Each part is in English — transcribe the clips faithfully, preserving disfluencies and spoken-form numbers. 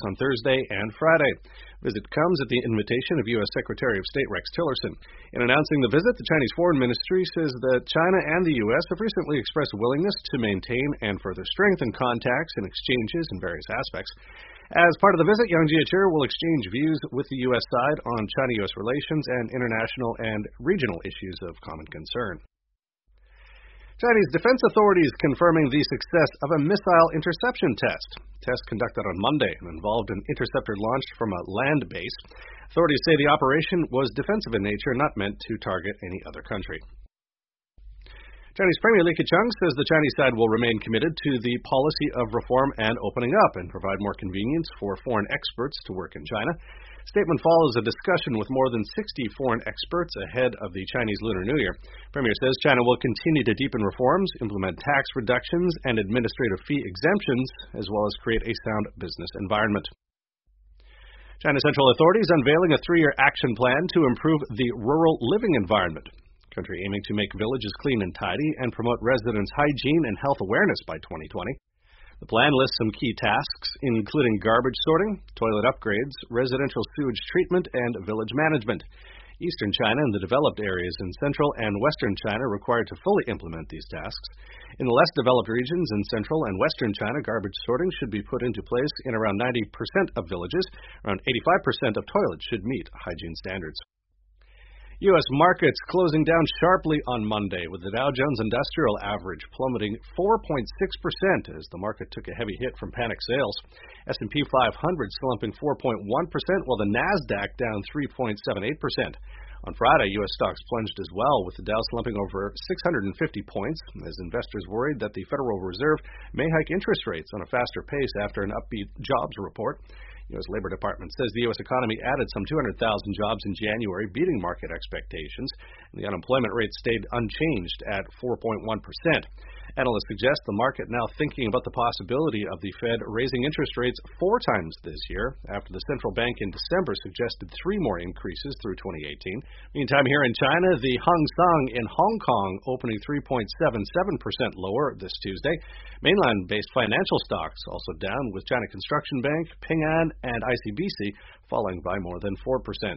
on Thursday and Friday. Visit comes at the invitation of U S Secretary of State Rex Tillerson. In announcing the visit, the Chinese Foreign Ministry says that China and the U S have recently expressed willingness to maintain and further strengthen contacts and exchanges in various aspects. As part of the visit, Yang Jiechi will exchange views with the U S side on China-U S relations and international and regional issues of common concern. Chinese defense authorities confirming the success of a missile interception test. Test conducted on Monday and involved an interceptor launched from a land base. Authorities say the operation was defensive in nature, not meant to target any other country. Chinese Premier Li Keqiang says the Chinese side will remain committed to the policy of reform and opening up and provide more convenience for foreign experts to work in China. Statement follows a discussion with more than sixty foreign experts ahead of the Chinese Lunar New Year. Premier says China will continue to deepen reforms, implement tax reductions and administrative fee exemptions, as well as create a sound business environment. China Central authorities unveiling a three-year action plan to improve the rural living environment. Country aiming to make villages clean and tidy and promote residents' hygiene and health awareness by twenty twenty. The plan lists some key tasks, including garbage sorting, toilet upgrades, residential sewage treatment, and village management. Eastern China and the developed areas in central and western China are required to fully implement these tasks. In the less developed regions in central and western China, garbage sorting should be put into place in around ninety percent of villages. Around eighty-five percent of toilets should meet hygiene standards. U S markets closing down sharply on Monday, with the Dow Jones Industrial Average plummeting four point six percent as the market took a heavy hit from panic sales. S and P five hundred slumping four point one percent, while the Nasdaq down three point seven eight percent. On Friday, U S stocks plunged as well, with the Dow slumping over six hundred fifty points, as investors worried that the Federal Reserve may hike interest rates on a faster pace after an upbeat jobs report. U S Labor Department says the U S economy added some two hundred thousand jobs in January, beating market expectations. The unemployment rate stayed unchanged at four point one percent. Analysts suggest the market now thinking about the possibility of the Fed raising interest rates four times this year, after the central bank in December suggested three more increases through twenty eighteen. Meantime, here in China, the Hang Seng in Hong Kong opening three point seven seven percent lower this Tuesday. Mainland-based financial stocks also down, with China Construction Bank, Ping An, and I C B C falling by more than four percent.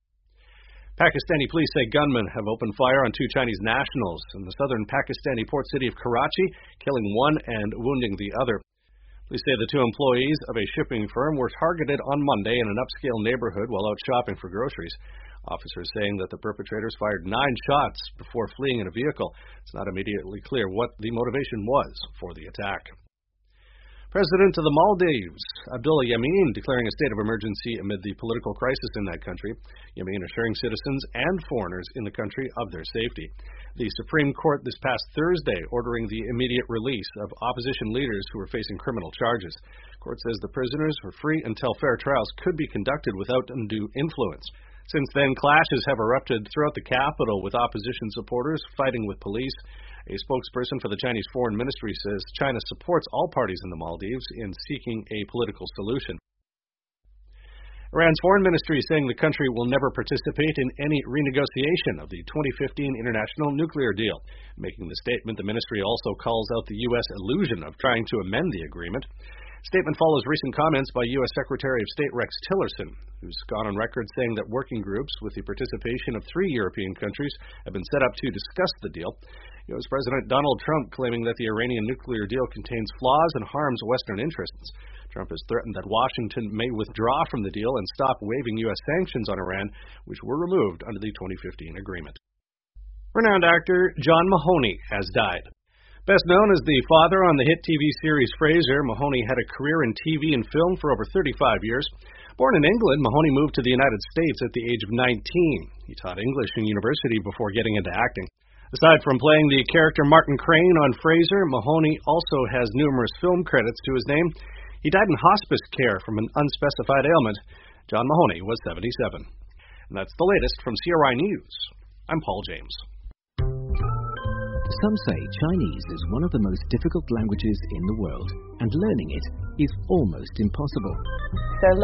Pakistani police say gunmen have opened fire on two Chinese nationals in the southern Pakistani port city of Karachi, killing one and wounding the other. Police say the two employees of a shipping firm were targeted on Monday in an upscale neighborhood while out shopping for groceries. Officers saying that the perpetrators fired nine shots before fleeing in a vehicle. It's not immediately clear what the motivation was for the attack. President of the Maldives, Abdullah Yameen, declaring a state of emergency amid the political crisis in that country. Yameen assuring citizens and foreigners in the country of their safety. The Supreme Court this past Thursday ordering the immediate release of opposition leaders who were facing criminal charges. The court says the prisoners were free until fair trials could be conducted without undue influence. Since then, clashes have erupted throughout the capital, with opposition supporters fighting with police. A spokesperson for the Chinese Foreign Ministry says China supports all parties in the Maldives in seeking a political solution. Iran's foreign ministry saying the country will never participate in any renegotiation of the twenty fifteen international nuclear deal. Making the statement, the ministry also calls out the U S illusion of trying to amend the agreement. Statement follows recent comments by U S Secretary of State Rex Tillerson, who's gone on record saying that working groups with the participation of three European countries have been set up to discuss the deal. U S President Donald Trump claiming that the Iranian nuclear deal contains flaws and harms Western interests. Trump has threatened that Washington may withdraw from the deal and stop waiving U S sanctions on Iran, which were removed under the twenty fifteen agreement. Renowned actor John Mahoney has died. Best known as the father on the hit T V series Frasier, Mahoney had a career in T V and film for over thirty-five years. Born in England, Mahoney moved to the United States at the age of nineteen. He taught English in university before getting into acting. Aside from playing the character Martin Crane on Frasier, Mahoney also has numerous film credits to his name. He died in hospice care from an unspecified ailment. John Mahoney was seventy-seven. And that's the latest from C R I News. I'm Paul James. Some say Chinese is one of the most difficult languages in the world, and learning it is almost impossible. They're